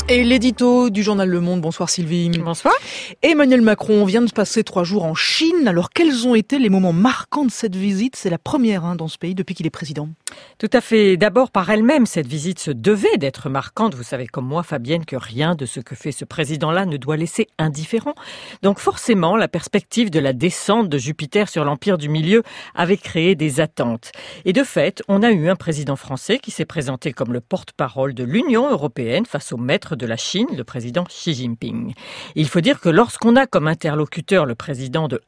Et l'édito du journal Le Monde. Bonsoir Sylvie. Bonsoir. Emmanuel Macron vient de passer 3 jours en Chine. Alors quels ont été les moments marquants de cette visite ? C'est la première dans ce pays depuis qu'il est président. Tout à fait. D'abord, par elle-même, cette visite se devait d'être marquante. Vous savez comme moi, Fabienne, que rien de ce que fait ce président-là ne doit laisser indifférent. Donc forcément, la perspective de la descente de Jupiter sur l'Empire du Milieu avait créé des attentes. Et de fait, on a eu un président français qui s'est présenté comme le porte-parole de l'Union européenne face au maître de la Chine, le président Xi Jinping. Il faut dire que lorsqu'on a comme interlocuteur le président de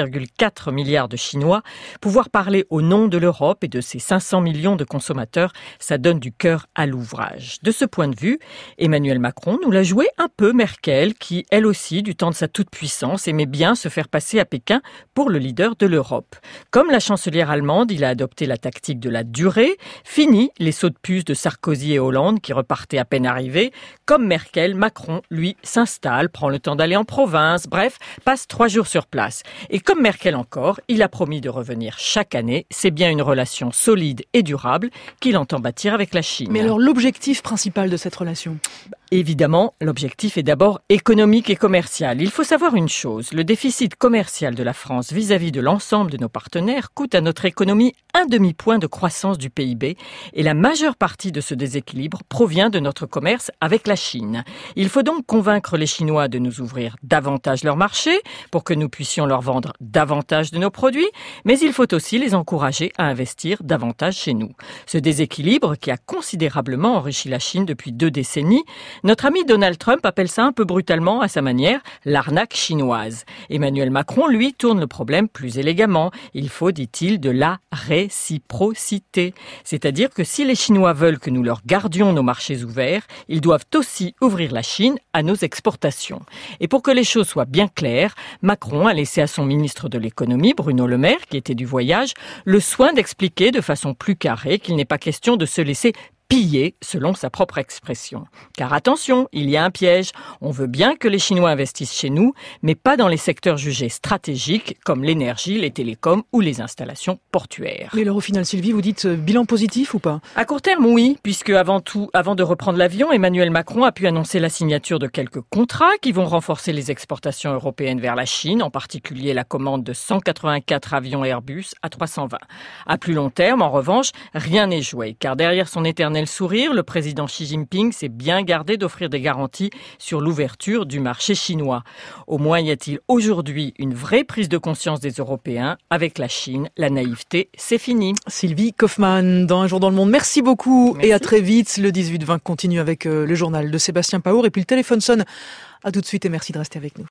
1,4 milliard de Chinois, pouvoir parler au nom de l'Europe et de ses 500 millions de consommateurs, ça donne du cœur à l'ouvrage. De ce point de vue, Emmanuel Macron nous l'a joué un peu Merkel, qui, elle aussi, du temps de sa toute-puissance, aimait bien se faire passer à Pékin pour le leader de l'Europe. Comme la chancelière allemande, il a adopté la tactique de la durée, fini les sauts de puce de Sarkozy et Hollande qui repartaient à peine arrivés. Comme Merkel, Macron, lui, s'installe, prend le temps d'aller en province, bref, passe 3 jours sur place. Et comme Merkel encore, il a promis de revenir chaque année. C'est bien une relation solide et durable qu'il entend bâtir avec la Chine. Mais alors l'objectif principal de cette relation ? Évidemment, l'objectif est d'abord économique et commercial. Il faut savoir une chose, le déficit commercial de la France vis-à-vis de l'ensemble de nos partenaires coûte à notre économie 1 demi-point de croissance du PIB et la majeure partie de ce déséquilibre provient de notre commerce avec la Chine. Il faut donc convaincre les Chinois de nous ouvrir davantage leur marché pour que nous puissions leur vendre davantage de nos produits, mais il faut aussi les encourager à investir davantage chez nous. Ce déséquilibre qui a considérablement enrichi la Chine depuis 2 décennies, notre ami Donald Trump appelle ça un peu brutalement, à sa manière, l'arnaque chinoise. Emmanuel Macron, lui, tourne le problème plus élégamment. Il faut, dit-il, de la réciprocité. C'est-à-dire que si les Chinois veulent que nous leur gardions nos marchés ouverts, ils doivent aussi ouvrir la Chine à nos exportations. Et pour que les choses soient bien claires, Macron a laissé à son ministre de l'économie, Bruno Le Maire, qui était du voyage, le soin d'expliquer de façon plus carrée qu'il n'est pas question de se laisser piller, selon sa propre expression. Car attention, il y a un piège. On veut bien que les Chinois investissent chez nous, mais pas dans les secteurs jugés stratégiques, comme l'énergie, les télécoms ou les installations portuaires. Mais alors au final, Sylvie, vous dites bilan positif ou pas ? À court terme, oui, puisque avant de reprendre l'avion, Emmanuel Macron a pu annoncer la signature de quelques contrats qui vont renforcer les exportations européennes vers la Chine, en particulier la commande de 184 avions Airbus A320. À plus long terme, en revanche, rien n'est joué, car derrière son éternel sourire, le président Xi Jinping s'est bien gardé d'offrir des garanties sur l'ouverture du marché chinois. Au moins y a-t-il aujourd'hui une vraie prise de conscience des Européens. Avec la Chine, la naïveté, c'est fini. Sylvie Kaufmann, dans Un jour dans le monde. Merci beaucoup. Merci. Et à très vite. Le 18-20 continue avec le journal de Sébastien Paour. Et puis le téléphone sonne. À tout de suite et merci de rester avec nous.